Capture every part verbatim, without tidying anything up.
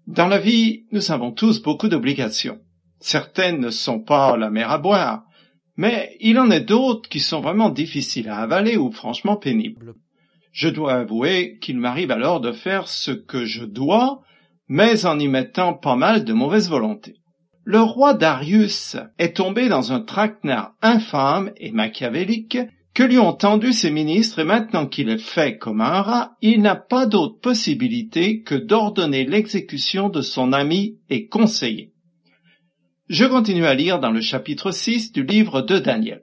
Dans la vie, nous avons tous beaucoup d'obligations. Certaines ne sont pas la mer à boire, mais il en est d'autres qui sont vraiment difficiles à avaler ou franchement pénibles. Je dois avouer qu'il m'arrive alors de faire ce que je dois, mais en y mettant pas mal de mauvaise volonté. Le roi Darius est tombé dans un traquenard infâme et machiavélique que lui ont tendu ses ministres, et maintenant qu'il est fait comme un rat, il n'a pas d'autre possibilité que d'ordonner l'exécution de son ami et conseiller. Je continue à lire dans le chapitre six du livre de Daniel.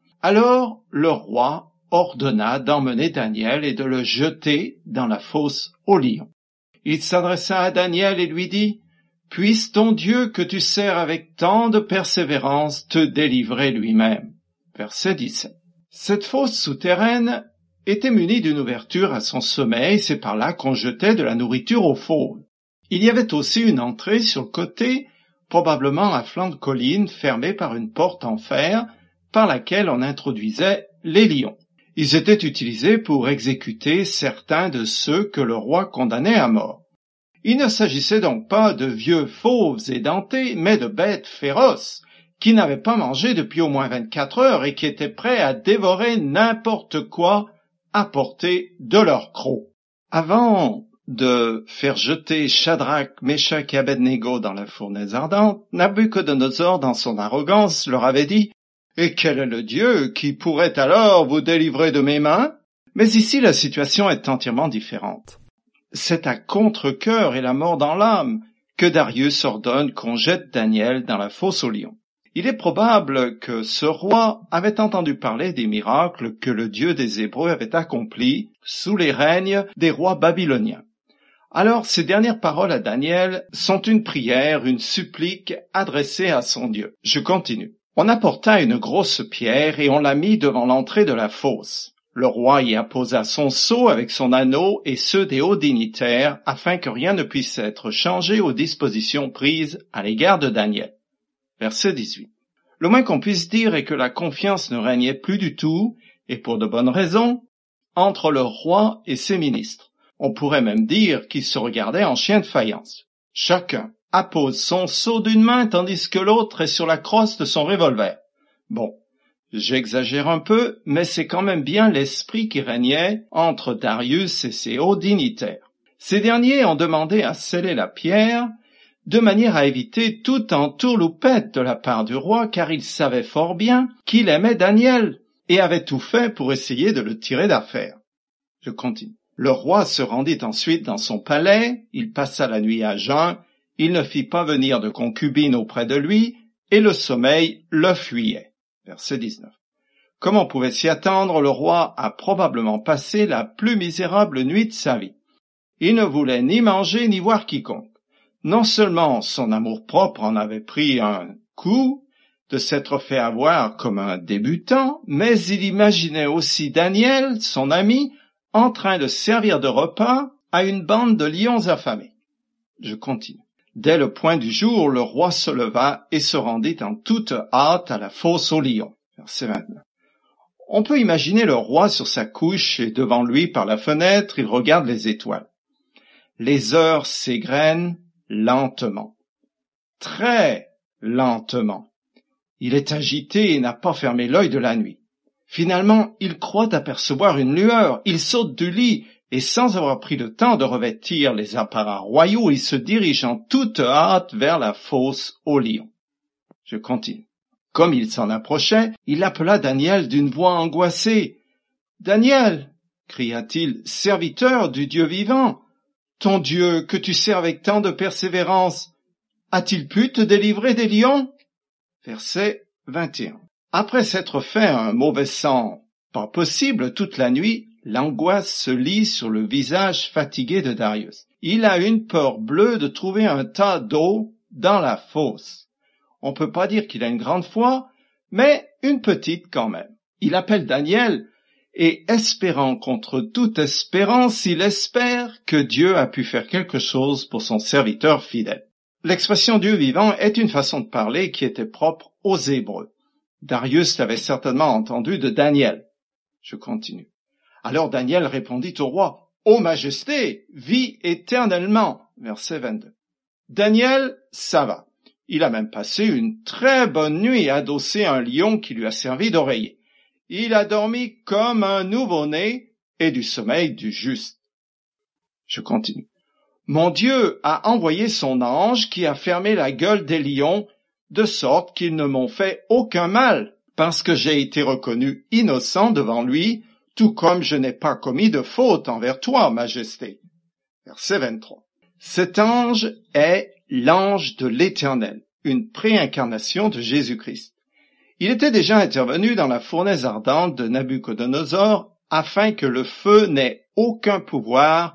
Alors le roi ordonna d'emmener Daniel et de le jeter dans la fosse aux lions. Il s'adressa à Daniel et lui dit, « Puisse ton Dieu que tu sers avec tant de persévérance te délivrer lui-même. » Verset dix-sept. Cette fosse souterraine était munie d'une ouverture à son sommet, et c'est par là qu'on jetait de la nourriture aux fauves. Il y avait aussi une entrée sur le côté, probablement à flanc de colline, fermée par une porte en fer, par laquelle on introduisait les lions. Ils étaient utilisés pour exécuter certains de ceux que le roi condamnait à mort. Il ne s'agissait donc pas de vieux fauves édentés, mais de bêtes féroces, qui n'avaient pas mangé depuis au moins vingt-quatre heures et qui étaient prêts à dévorer n'importe quoi à portée de leur croc. Avant de faire jeter Shadrach, Meshach et Abednego dans la fournaise ardente, Nabuchodonosor, dans son arrogance, leur avait dit « Et quel est le Dieu qui pourrait alors vous délivrer de mes mains ?» Mais ici, la situation est entièrement différente. C'est à contre-cœur et la mort dans l'âme que Darius ordonne qu'on jette Daniel dans la fosse aux lions. Il est probable que ce roi avait entendu parler des miracles que le Dieu des Hébreux avait accomplis sous les règnes des rois babyloniens. Alors, ces dernières paroles à Daniel sont une prière, une supplique adressée à son Dieu. Je continue. On apporta une grosse pierre et on la mit devant l'entrée de la fosse. Le roi y apposa son sceau avec son anneau et ceux des hauts dignitaires, afin que rien ne puisse être changé aux dispositions prises à l'égard de Daniel. Verset dix-huit. Le moins qu'on puisse dire est que la confiance ne régnait plus du tout, et pour de bonnes raisons, entre le roi et ses ministres. On pourrait même dire qu'ils se regardaient en chien de faïence. Chacun appose son sceau d'une main tandis que l'autre est sur la crosse de son revolver. Bon, j'exagère un peu, mais c'est quand même bien l'esprit qui régnait entre Darius et ses hauts dignitaires. Ces derniers ont demandé à sceller la pierre, de manière à éviter toute entourloupette de la part du roi, car il savait fort bien qu'il aimait Daniel et avait tout fait pour essayer de le tirer d'affaire. Je continue. Le roi se rendit ensuite dans son palais, il passa la nuit à jeun, il ne fit pas venir de concubine auprès de lui, et le sommeil le fuyait. Verset dix-neuf. Comme on pouvait s'y attendre, le roi a probablement passé la plus misérable nuit de sa vie. Il ne voulait ni manger ni voir quiconque. Non seulement son amour-propre en avait pris un coup de s'être fait avoir comme un débutant, mais il imaginait aussi Daniel, son ami, en train de servir de repas à une bande de lions affamés. Je continue. Dès le point du jour, le roi se leva et se rendit en toute hâte à la fosse aux lions. Verset vingt-neuf. On peut imaginer le roi sur sa couche et devant lui par la fenêtre, il regarde les étoiles. Les heures s'égrènent lentement, très lentement. Il est agité et n'a pas fermé l'œil de la nuit. Finalement, il croit apercevoir une lueur. Il saute du lit et sans avoir pris le temps de revêtir les apparats royaux, il se dirige en toute hâte vers la fosse aux lions. Je continue. Comme il s'en approchait, il appela Daniel d'une voix angoissée. « Daniel !» cria-t-il, « serviteur du Dieu vivant, ton Dieu que tu sers avec tant de persévérance, a-t-il pu te délivrer des lions ?» Verset vingt et un. Après s'être fait un mauvais sang pas possible toute la nuit, l'angoisse se lit sur le visage fatigué de Darius. Il a une peur bleue de trouver un tas d'eau dans la fosse. On peut pas dire qu'il a une grande foi, mais une petite quand même. Il appelle Daniel et, espérant contre toute espérance, il espère que Dieu a pu faire quelque chose pour son serviteur fidèle. L'expression Dieu vivant est une façon de parler qui était propre aux Hébreux. Darius l'avait certainement entendu de Daniel. Je continue. Alors Daniel répondit au roi, « Ô Majesté, vis éternellement » verset vingt-deux. Daniel, ça va. Il a même passé une très bonne nuit adossé à un lion qui lui a servi d'oreiller. Il a dormi comme un nouveau-né et du sommeil du juste. Je continue. Mon Dieu a envoyé son ange qui a fermé la gueule des lions, de sorte qu'ils ne m'ont fait aucun mal, parce que j'ai été reconnu innocent devant lui, tout comme je n'ai pas commis de faute envers toi, Majesté. Verset vingt-trois. Cet ange est l'ange de l'Éternel, une préincarnation de Jésus-Christ. Il était déjà intervenu dans la fournaise ardente de Nabuchodonosor afin que le feu n'ait aucun pouvoir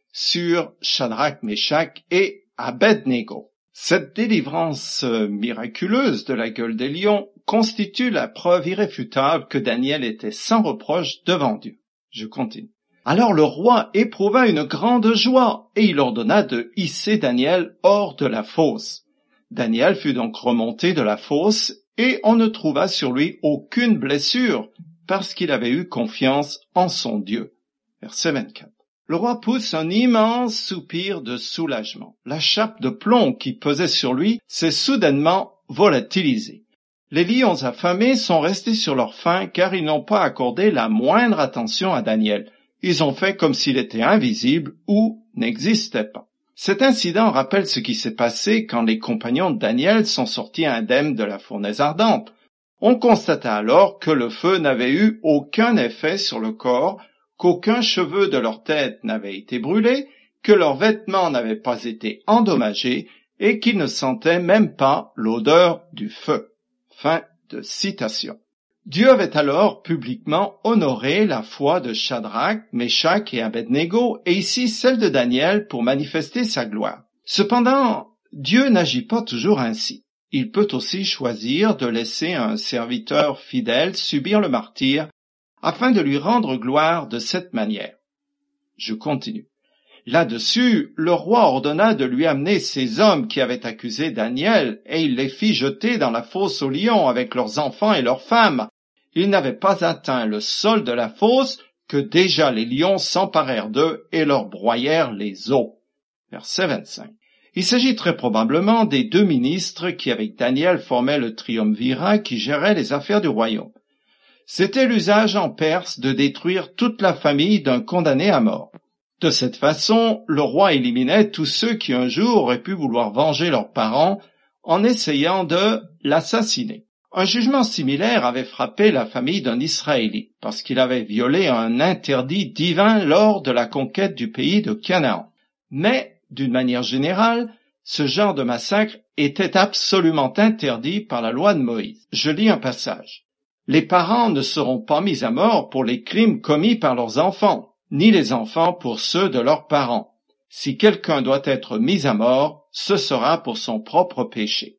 sur Shadrach, Meshach et Abednego. Cette délivrance miraculeuse de la gueule des lions constitue la preuve irréfutable que Daniel était sans reproche devant Dieu. Je continue. Alors le roi éprouva une grande joie et il ordonna de hisser Daniel hors de la fosse. Daniel fut donc remonté de la fosse et on ne trouva sur lui aucune blessure parce qu'il avait eu confiance en son Dieu. Verset vingt-quatre. Le roi pousse un immense soupir de soulagement. La chape de plomb qui pesait sur lui s'est soudainement volatilisée. Les lions affamés sont restés sur leur faim car ils n'ont pas accordé la moindre attention à Daniel. Ils ont fait comme s'il était invisible ou n'existait pas. Cet incident rappelle ce qui s'est passé quand les compagnons de Daniel sont sortis indemnes de la fournaise ardente. On constata alors que le feu n'avait eu aucun effet sur le corps, qu'aucun cheveu de leur tête n'avait été brûlé, que leurs vêtements n'avaient pas été endommagés et qu'ils ne sentaient même pas l'odeur du feu. Fin de citation. Dieu avait alors publiquement honoré la foi de Shadrach, Meshach et Abednego, et ici celle de Daniel pour manifester sa gloire. Cependant, Dieu n'agit pas toujours ainsi. Il peut aussi choisir de laisser un serviteur fidèle subir le martyre afin de lui rendre gloire de cette manière. Je continue. Là-dessus, le roi ordonna de lui amener ces hommes qui avaient accusé Daniel, et il les fit jeter dans la fosse aux lions avec leurs enfants et leurs femmes. Ils n'avaient pas atteint le sol de la fosse que déjà les lions s'emparèrent d'eux et leur broyèrent les os. Verset vingt-cinq. Il s'agit très probablement des deux ministres qui avec Daniel formaient le triumvirat qui gérait les affaires du royaume. C'était l'usage en Perse de détruire toute la famille d'un condamné à mort. De cette façon, le roi éliminait tous ceux qui un jour auraient pu vouloir venger leurs parents en essayant de l'assassiner. Un jugement similaire avait frappé la famille d'un Israélite parce qu'il avait violé un interdit divin lors de la conquête du pays de Canaan. Mais, d'une manière générale, ce genre de massacre était absolument interdit par la loi de Moïse. Je lis un passage. Les parents ne seront pas mis à mort pour les crimes commis par leurs enfants, ni les enfants pour ceux de leurs parents. Si quelqu'un doit être mis à mort, ce sera pour son propre péché.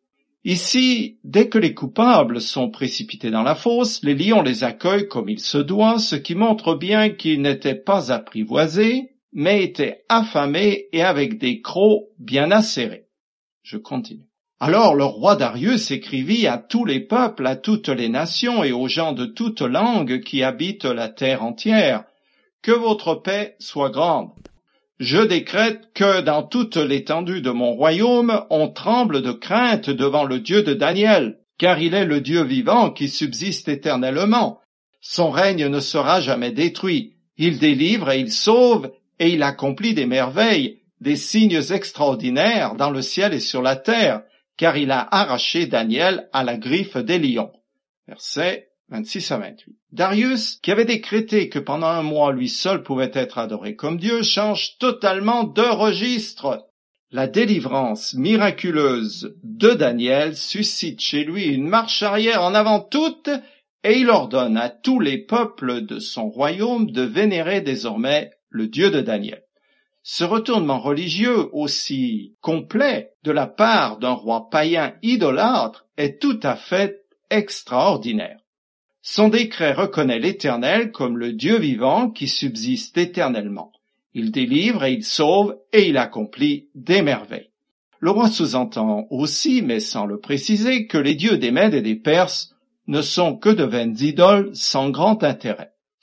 Ici, dès que les coupables sont précipités dans la fosse, les lions les accueillent comme il se doit, ce qui montre bien qu'ils n'étaient pas apprivoisés, mais étaient affamés et avec des crocs bien acérés. Je continue. Alors le roi Darius écrivit à tous les peuples, à toutes les nations et aux gens de toutes langues qui habitent la terre entière, que votre paix soit grande. Je décrète que dans toute l'étendue de mon royaume, on tremble de crainte devant le Dieu de Daniel, car il est le Dieu vivant qui subsiste éternellement. Son règne ne sera jamais détruit. Il délivre et il sauve, et il accomplit des merveilles, des signes extraordinaires dans le ciel et sur la terre, car il a arraché Daniel à la griffe des lions. Verset vingt-six à vingt-huit. Darius, qui avait décrété que pendant un mois lui seul pouvait être adoré comme Dieu, change totalement de registre. La délivrance miraculeuse de Daniel suscite chez lui une marche arrière en avant toute, et il ordonne à tous les peuples de son royaume de vénérer désormais le Dieu de Daniel. Ce retournement religieux aussi complet de la part d'un roi païen idolâtre est tout à fait extraordinaire. Son décret reconnaît l'Éternel comme le Dieu vivant qui subsiste éternellement. Il délivre et il sauve et il accomplit des merveilles. Le roi sous-entend aussi, mais sans le préciser, que les dieux des Mèdes et des Perses ne sont que de vaines idoles sans grand intérêt.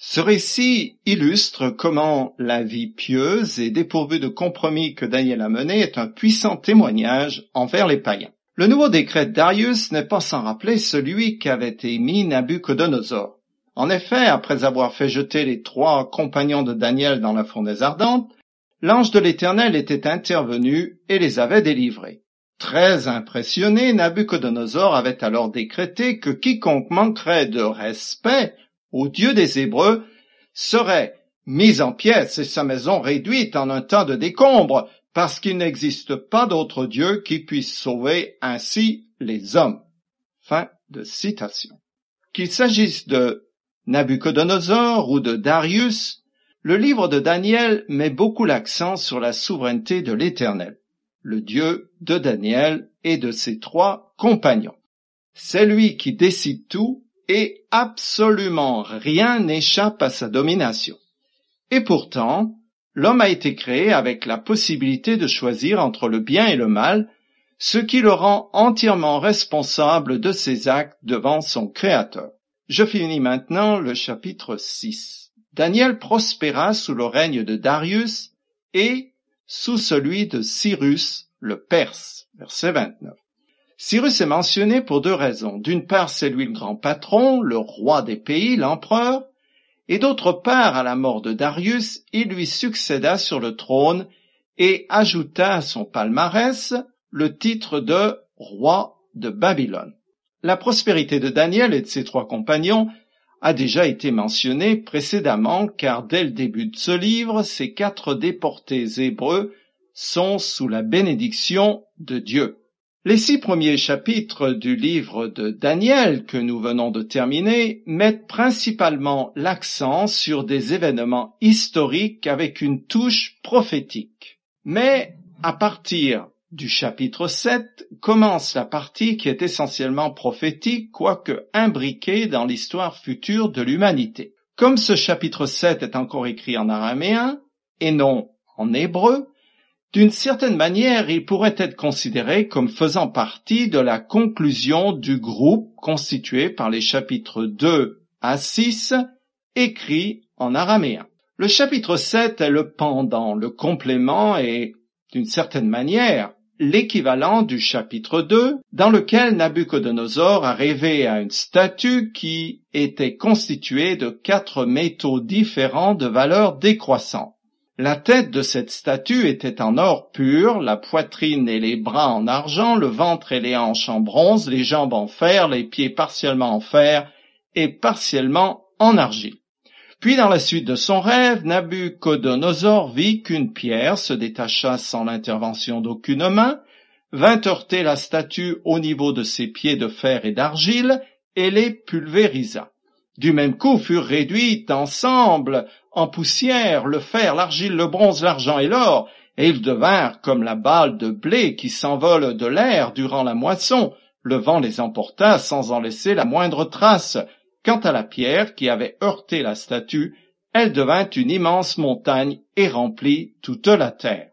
Ce récit illustre comment la vie pieuse et dépourvue de compromis que Daniel a menée est un puissant témoignage envers les païens. Le nouveau décret de Darius n'est pas sans rappeler celui qu'avait émis Nabuchodonosor. En effet, après avoir fait jeter les trois compagnons de Daniel dans la fournaise ardente, l'ange de l'Éternel était intervenu et les avait délivrés. Très impressionné, Nabuchodonosor avait alors décrété que quiconque manquerait de respect au Dieu des Hébreux serait mis en pièces et sa maison réduite en un tas de décombres, parce qu'il n'existe pas d'autre Dieu qui puisse sauver ainsi les hommes. Fin de citation. Qu'il s'agisse de Nabuchodonosor ou de Darius, le livre de Daniel met beaucoup l'accent sur la souveraineté de l'Éternel, le Dieu de Daniel et de ses trois compagnons. C'est lui qui décide tout et absolument rien n'échappe à sa domination. Et pourtant, l'homme a été créé avec la possibilité de choisir entre le bien et le mal, ce qui le rend entièrement responsable de ses actes devant son Créateur. Je finis maintenant le chapitre six. Daniel prospéra sous le règne de Darius et sous celui de Cyrus le Perse. Verset vingt-neuf. Cyrus est mentionné pour deux raisons. D'une part, c'est lui le grand patron, le roi des pays, l'empereur, et d'autre part, à la mort de Darius, il lui succéda sur le trône et ajouta à son palmarès le titre de roi de Babylone. La prospérité de Daniel et de ses trois compagnons a déjà été mentionnée précédemment, car dès le début de ce livre, ces quatre déportés hébreux sont sous la bénédiction de Dieu. Les six premiers chapitres du livre de Daniel que nous venons de terminer mettent principalement l'accent sur des événements historiques avec une touche prophétique. Mais à partir du chapitre sept commence la partie qui est essentiellement prophétique, quoique imbriquée dans l'histoire future de l'humanité. Comme ce chapitre sept est encore écrit en araméen et non en hébreu, d'une certaine manière, il pourrait être considéré comme faisant partie de la conclusion du groupe constitué par les chapitres deux à six, écrits en araméen. Le chapitre sept est le pendant, le complément et, d'une certaine manière, l'équivalent du chapitre deux, dans lequel Nabuchodonosor a rêvé à une statue qui était constituée de quatre métaux différents de valeur décroissante. La tête de cette statue était en or pur, la poitrine et les bras en argent, le ventre et les hanches en bronze, les jambes en fer, les pieds partiellement en fer et partiellement en argile. Puis dans la suite de son rêve, Nabuchodonosor vit qu'une pierre se détacha sans l'intervention d'aucune main, vint heurter la statue au niveau de ses pieds de fer et d'argile et les pulvérisa. Du même coup furent réduits ensemble en poussière le fer, l'argile, le bronze, l'argent et l'or, et ils devinrent comme la balle de blé qui s'envole de l'air durant la moisson. Le vent les emporta sans en laisser la moindre trace. Quant à la pierre qui avait heurté la statue, elle devint une immense montagne et remplit toute la terre.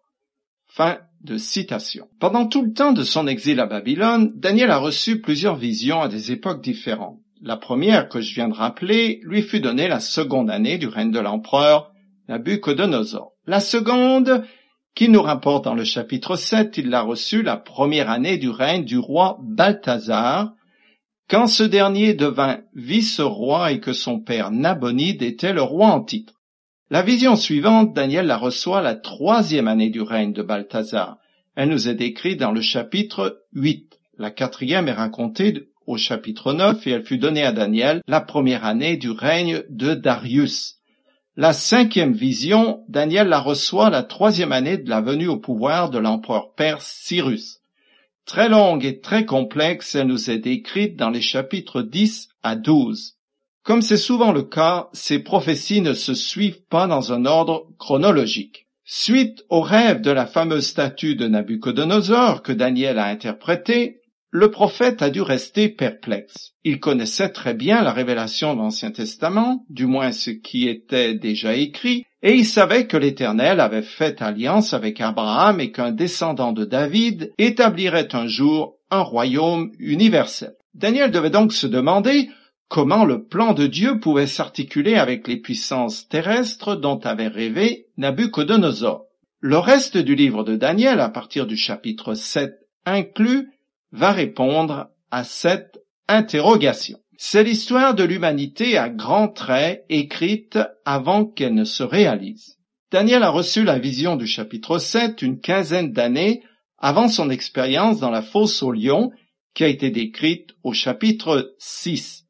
Fin de citation. Pendant tout le temps de son exil à Babylone, Daniel a reçu plusieurs visions à des époques différentes. La première, que je viens de rappeler, lui fut donnée la seconde année du règne de l'empereur Nabuchodonosor. La seconde, qu'il nous rapporte dans le chapitre sept, il l'a reçue la première année du règne du roi Balthazar, quand ce dernier devint vice-roi et que son père Nabonide était le roi en titre. La vision suivante, Daniel la reçoit la troisième année du règne de Balthazar. Elle nous est décrite dans le chapitre huit. La quatrième est racontée au chapitre neuf et elle fut donnée à Daniel la première année du règne de Darius. La cinquième vision, Daniel la reçoit la troisième année de la venue au pouvoir de l'empereur perse Cyrus. Très longue et très complexe, elle nous est décrite dans les chapitres dix à douze. Comme c'est souvent le cas, ces prophéties ne se suivent pas dans un ordre chronologique. Suite au rêve de la fameuse statue de Nabuchodonosor que Daniel a interprété, le prophète a dû rester perplexe. Il connaissait très bien la révélation de l'Ancien Testament, du moins ce qui était déjà écrit, et il savait que l'Éternel avait fait alliance avec Abraham et qu'un descendant de David établirait un jour un royaume universel. Daniel devait donc se demander comment le plan de Dieu pouvait s'articuler avec les puissances terrestres dont avait rêvé Nabuchodonosor. Le reste du livre de Daniel, à partir du chapitre sept inclus, va répondre à cette interrogation. C'est l'histoire de l'humanité à grands traits écrite avant qu'elle ne se réalise. Daniel a reçu la vision du chapitre sept une quinzaine d'années avant son expérience dans la fosse aux lions qui a été décrite au chapitre six.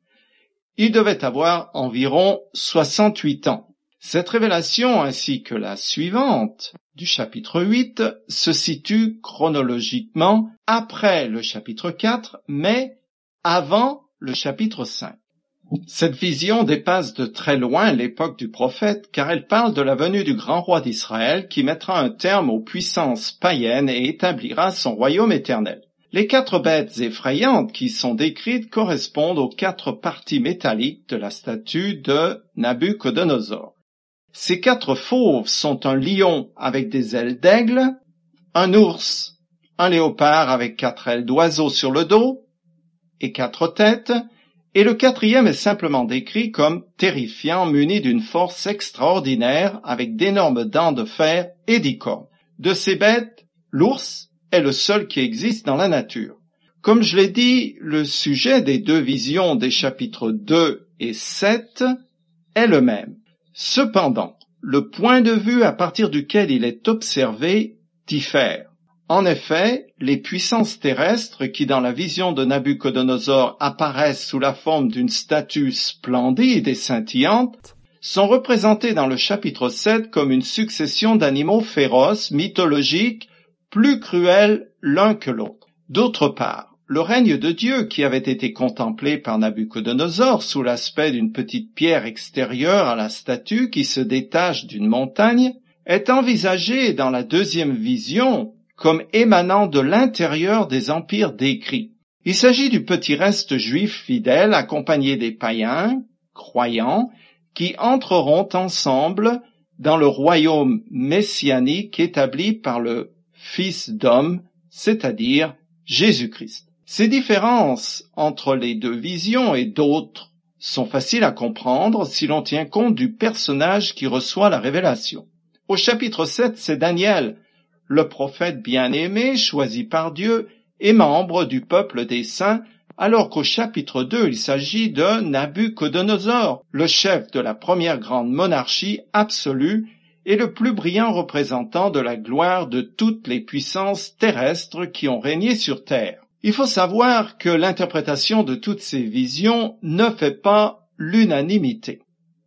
Il devait avoir environ soixante-huit ans. Cette révélation ainsi que la suivante du chapitre huit se situent chronologiquement après le chapitre quatre, mais avant le chapitre cinq. Cette vision dépasse de très loin l'époque du prophète car elle parle de la venue du grand roi d'Israël qui mettra un terme aux puissances païennes et établira son royaume éternel. Les quatre bêtes effrayantes qui sont décrites correspondent aux quatre parties métalliques de la statue de Nabuchodonosor. Ces quatre fauves sont un lion avec des ailes d'aigle, un ours, un léopard avec quatre ailes d'oiseau sur le dos et quatre têtes, et le quatrième est simplement décrit comme terrifiant, muni d'une force extraordinaire avec d'énormes dents de fer et dix cornes. De ces bêtes, l'ours est le seul qui existe dans la nature. Comme je l'ai dit, le sujet des deux visions des chapitres deux et sept est le même. Cependant, le point de vue à partir duquel il est observé diffère. En effet, les puissances terrestres qui dans la vision de Nabuchodonosor apparaissent sous la forme d'une statue splendide et scintillante sont représentées dans le chapitre sept comme une succession d'animaux féroces, mythologiques, plus cruels l'un que l'autre. D'autre part, le règne de Dieu qui avait été contemplé par Nabuchodonosor sous l'aspect d'une petite pierre extérieure à la statue qui se détache d'une montagne est envisagé dans la deuxième vision comme émanant de l'intérieur des empires décrits. Il s'agit du petit reste juif fidèle accompagné des païens, croyants, qui entreront ensemble dans le royaume messianique établi par le Fils d'homme, c'est-à-dire Jésus-Christ. Ces différences entre les deux visions et d'autres sont faciles à comprendre si l'on tient compte du personnage qui reçoit la révélation. Au chapitre sept, c'est Daniel, le prophète bien-aimé, choisi par Dieu et membre du peuple des saints, alors qu'au chapitre deux, il s'agit de Nabuchodonosor, le chef de la première grande monarchie absolue et le plus brillant représentant de la gloire de toutes les puissances terrestres qui ont régné sur terre. Il faut savoir que l'interprétation de toutes ces visions ne fait pas l'unanimité.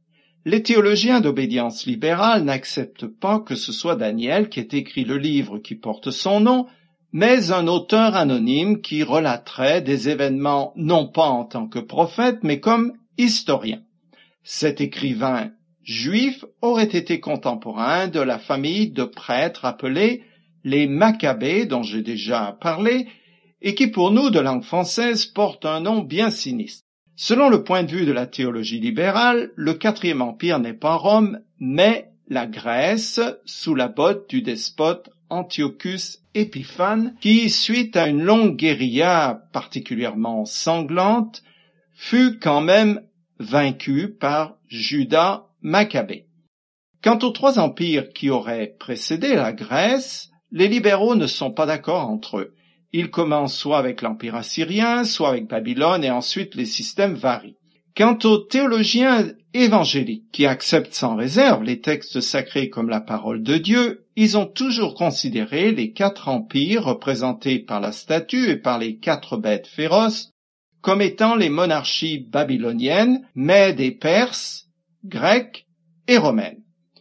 Les théologiens d'obédience libérale n'acceptent pas que ce soit Daniel qui ait écrit le livre qui porte son nom, mais un auteur anonyme qui relaterait des événements non pas en tant que prophète, mais comme historien. Cet écrivain juif aurait été contemporain de la famille de prêtres appelés les Maccabées, dont j'ai déjà parlé, et qui pour nous de langue française porte un nom bien sinistre. Selon le point de vue de la théologie libérale, le quatrième empire n'est pas Rome, mais la Grèce, sous la botte du despote Antiochus Épiphane, qui, suite à une longue guérilla particulièrement sanglante, fut quand même vaincu par Judas Maccabée. Quant aux trois empires qui auraient précédé la Grèce, les libéraux ne sont pas d'accord entre eux. Ils commencent soit avec l'Empire assyrien, soit avec Babylone, et ensuite les systèmes varient. Quant aux théologiens évangéliques, qui acceptent sans réserve les textes sacrés comme la parole de Dieu, ils ont toujours considéré les quatre empires représentés par la statue et par les quatre bêtes féroces comme étant les monarchies babyloniennes, Mèdes et Perses, grecques et romaines.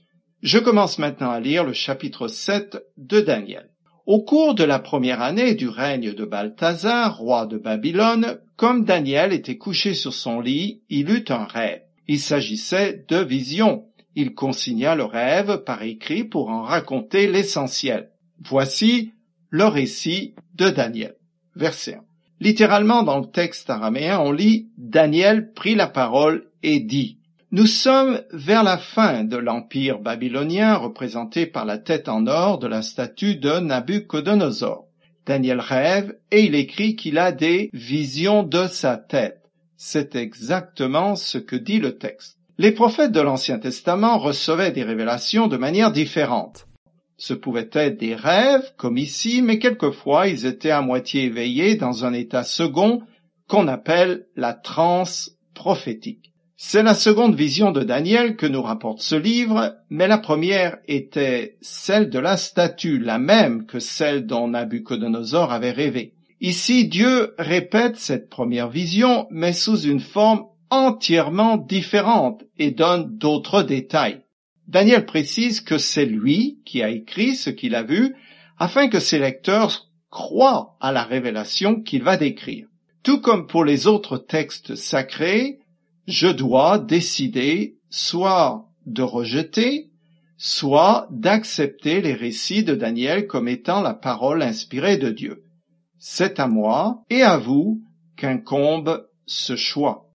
Je commence maintenant à lire le chapitre sept de Daniel. Au cours de la première année du règne de Balthazar, roi de Babylone, comme Daniel était couché sur son lit, il eut un rêve. Il s'agissait de visions. Il consigna le rêve par écrit pour en raconter l'essentiel. Voici le récit de Daniel. Verset un. Littéralement dans le texte araméen, on lit « Daniel prit la parole et dit ». Nous sommes vers la fin de l'empire babylonien représenté par la tête en or de la statue de Nabuchodonosor. Daniel rêve et il écrit qu'il a des visions de sa tête. C'est exactement ce que dit le texte. Les prophètes de l'Ancien Testament recevaient des révélations de manière différente. Ce pouvaient être des rêves, comme ici, mais quelquefois ils étaient à moitié éveillés dans un état second qu'on appelle la transe prophétique. C'est la seconde vision de Daniel que nous rapporte ce livre, mais la première était celle de la statue, la même que celle dont Nabuchodonosor avait rêvé. Ici, Dieu répète cette première vision, mais sous une forme entièrement différente et donne d'autres détails. Daniel précise que c'est lui qui a écrit ce qu'il a vu, afin que ses lecteurs croient à la révélation qu'il va décrire. Tout comme pour les autres textes sacrés, je dois décider soit de rejeter, soit d'accepter les récits de Daniel comme étant la parole inspirée de Dieu. C'est à moi et à vous qu'incombe ce choix.